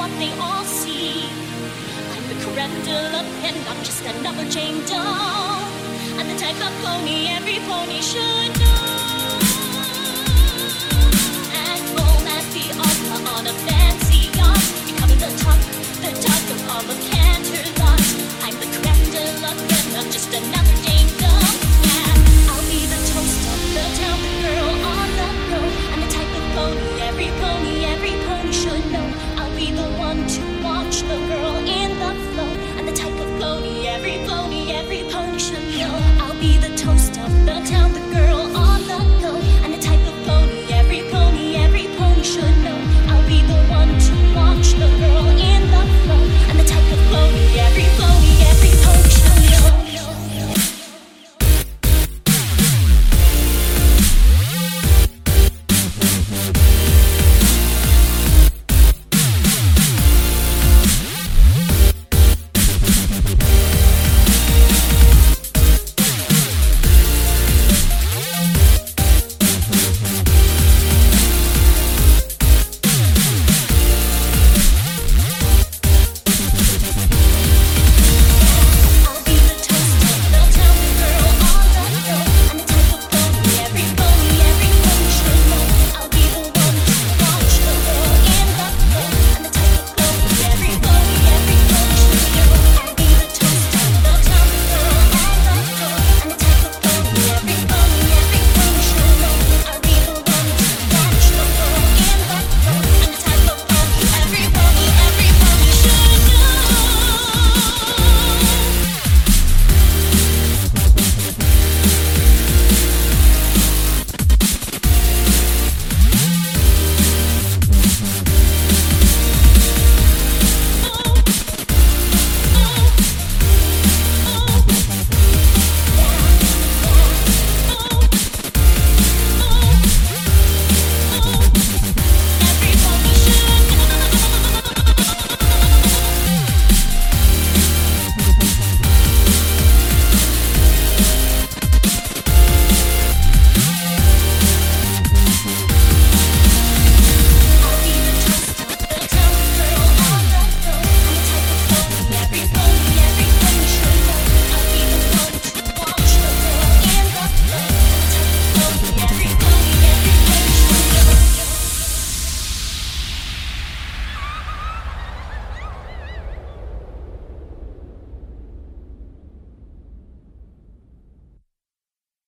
what they all see. I'm the creme de la creme, not just another Jane Doe. I'm the type of pony every pony should know. At home at the opera on a fancy yacht, becoming the talk of all the Canterlot. I'm the creme de la creme, not just another Jane Doe. Yeah, I'll be the toast of the town, the girl on the go. I'm the type of pony every pony should know. I'll be the one to watch the girl in the flow. I'm the type of pony every pony should know. I'll be the toast of the town.